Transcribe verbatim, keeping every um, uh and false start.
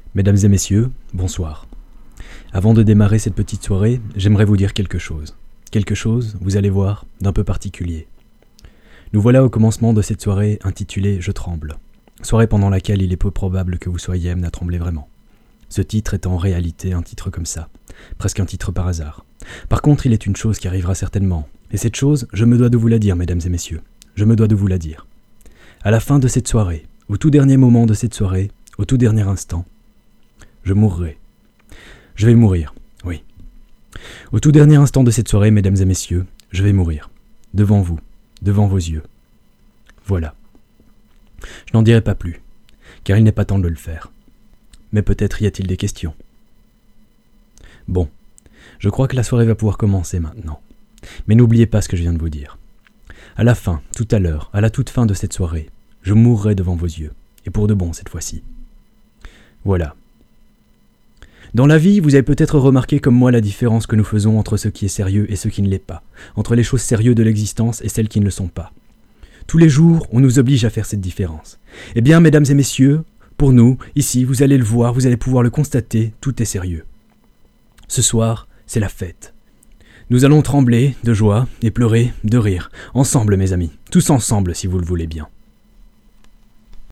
Mesdames et messieurs, bonsoir. Avant de démarrer cette petite soirée, j'aimerais vous dire quelque chose. Quelque chose, vous allez voir, d'un peu particulier. Nous voilà au commencement de cette soirée intitulée « Je tremble ». Soirée pendant laquelle il est peu probable que vous soyez amené à trembler vraiment. Ce titre est en réalité un titre comme ça, presque un titre par hasard. Par contre, il est une chose qui arrivera certainement. Et cette chose, je me dois de vous la dire, mesdames et messieurs. Je me dois de vous la dire. À la fin de cette soirée, au tout dernier moment de cette soirée, au tout dernier instant, je mourrai. Je vais mourir, oui. Au tout dernier instant de cette soirée, mesdames et messieurs, je vais mourir. Devant vous, devant vos yeux. Voilà. Je n'en dirai pas plus, car il n'est pas temps de le faire. Mais peut-être y a-t-il des questions. Bon, je crois que la soirée va pouvoir commencer maintenant. Mais n'oubliez pas ce que je viens de vous dire. À la fin, tout à l'heure, à la toute fin de cette soirée, je mourrai devant vos yeux. Et pour de bon cette fois-ci. Voilà. Dans la vie, vous avez peut-être remarqué comme moi la différence que nous faisons entre ce qui est sérieux et ce qui ne l'est pas, entre les choses sérieuses de l'existence et celles qui ne le sont pas. Tous les jours, on nous oblige à faire cette différence. Eh bien, mesdames et messieurs, pour nous, ici, vous allez le voir, vous allez pouvoir le constater, tout est sérieux. Ce soir, c'est la fête. Nous allons trembler de joie et pleurer de rire, ensemble mes amis, tous ensemble si vous le voulez bien.